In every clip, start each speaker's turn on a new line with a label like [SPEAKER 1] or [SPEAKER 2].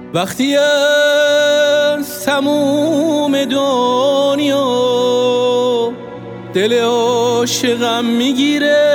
[SPEAKER 1] وقتی از تموم دنیا دل عاشقم میگیره،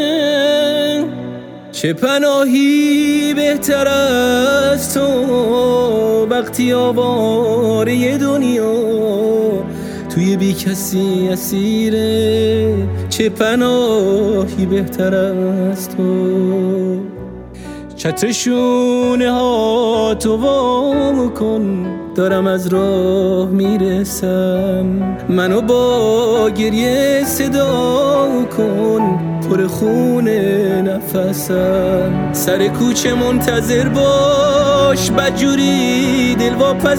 [SPEAKER 1] چه پناهی بهتر از تو وقتی آواره دنیا توی بی کسی اسیره. چه پناهی بهتر از تو. چتر شونه ها تو وا کن، دارم از راه میرسم. منو با گریه صدا کن، پر خون نفسم. سر کوچه منتظر باش، بدجوری دل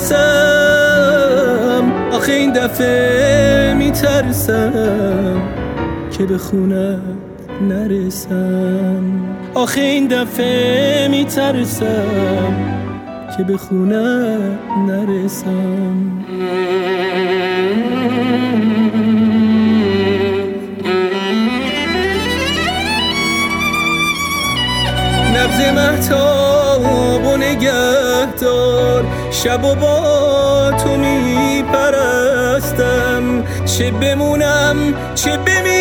[SPEAKER 1] واپسم. آخه این دفعه میترسم که به خونت نرسم. آخه این دفعه میترسم که به خونه نرسم. نبض مهتاب و نگهدار، شب و با تو میپرستم. چه بمونم چه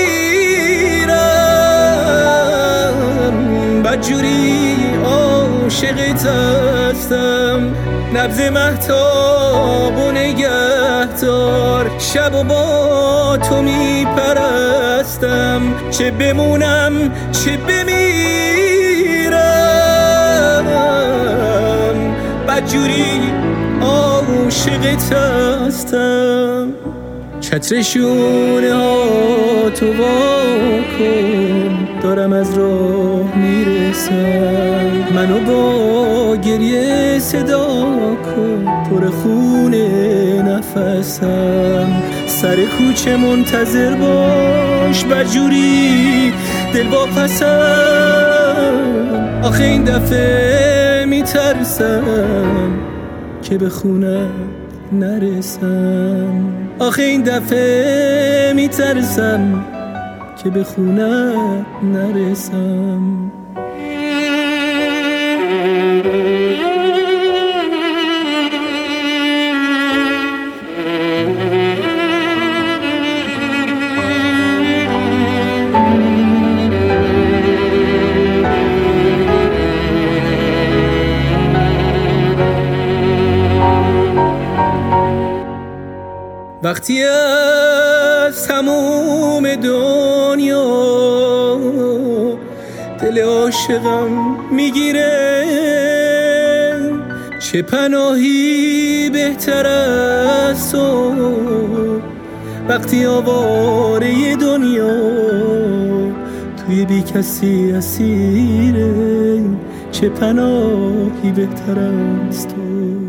[SPEAKER 1] بمیرم، بدجوری عاشقت هستم. نبض مهتاب و نگهدار، شب و با تو میپرستم. چه بمونم چه بمیرم، بدجوری عاشقت هستم. چتر شونه ها تو وا کن، دارم از راه میرسم. منو با گریه صدا کن، پر خون نفسم. سر کوچه منتظر باش، بدجوری دل واپسم. آخه این دفعه میترسم که به خونه نرسم. آخه این دفعه میترسم که به خونه نرسم. وقتی از تموم دنیا دل عاشقم میگیره، چه پناهی بهتر از تو وقتی آواره دنیا توی بی کسی اسیره. چه پناهی بهتر از تو.